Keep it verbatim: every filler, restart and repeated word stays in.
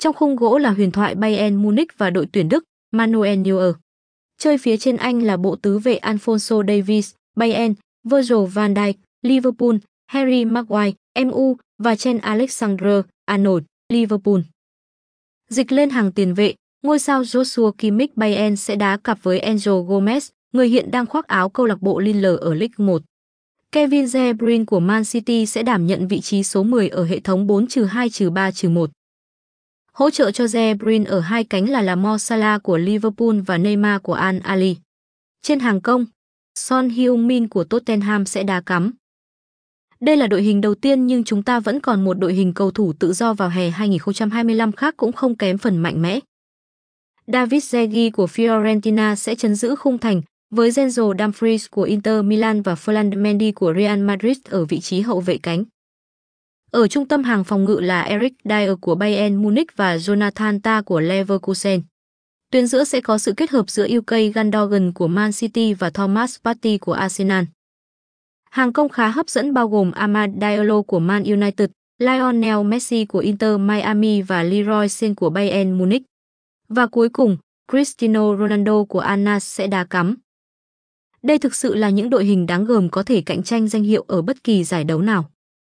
Trong khung gỗ là huyền thoại Bayern Munich và đội tuyển Đức Manuel Neuer. Chơi phía trên Anh là bộ tứ vệ Alphonso Davies, Bayern, Virgil van Dijk, Liverpool, Harry Maguire, em u và Trent Alexander-Arnold, Liverpool. Dịch lên hàng tiền vệ, ngôi sao Joshua Kimmich Bayern sẽ đá cặp với Angel Gomez, người hiện đang khoác áo câu lạc bộ Lille ở League một. Kevin De Bruyne của Man City sẽ đảm nhận vị trí số mười ở hệ thống bốn trừ hai trừ ba trừ một. Hỗ trợ cho De Bruyne ở hai cánh là là Mo Salah của Liverpool và Neymar của Al Ahly. Trên hàng công, Son Heung-min của Tottenham sẽ đá cắm. Đây là đội hình đầu tiên nhưng chúng ta vẫn còn một đội hình cầu thủ tự do vào hè hai không hai lăm khác cũng không kém phần mạnh mẽ. David Zegi của Fiorentina sẽ trấn giữ khung thành, với Denzel Dumfries của Inter Milan và Ferland Mendy của Real Madrid ở vị trí hậu vệ cánh. Ở trung tâm hàng phòng ngự là Eric Dier của Bayern Munich và Jonathan Tah của Leverkusen. Tuyến giữa sẽ có sự kết hợp giữa Ilkay Gundogan của Man City và Thomas Partey của Arsenal. Hàng công khá hấp dẫn bao gồm Amad Diallo của Man United, Lionel Messi của Inter Miami và Leroy Sane của Bayern Munich. Và cuối cùng, Cristiano Ronaldo của Al Nassr sẽ đá cắm. Đây thực sự là những đội hình đáng gờm có thể cạnh tranh danh hiệu ở bất kỳ giải đấu nào.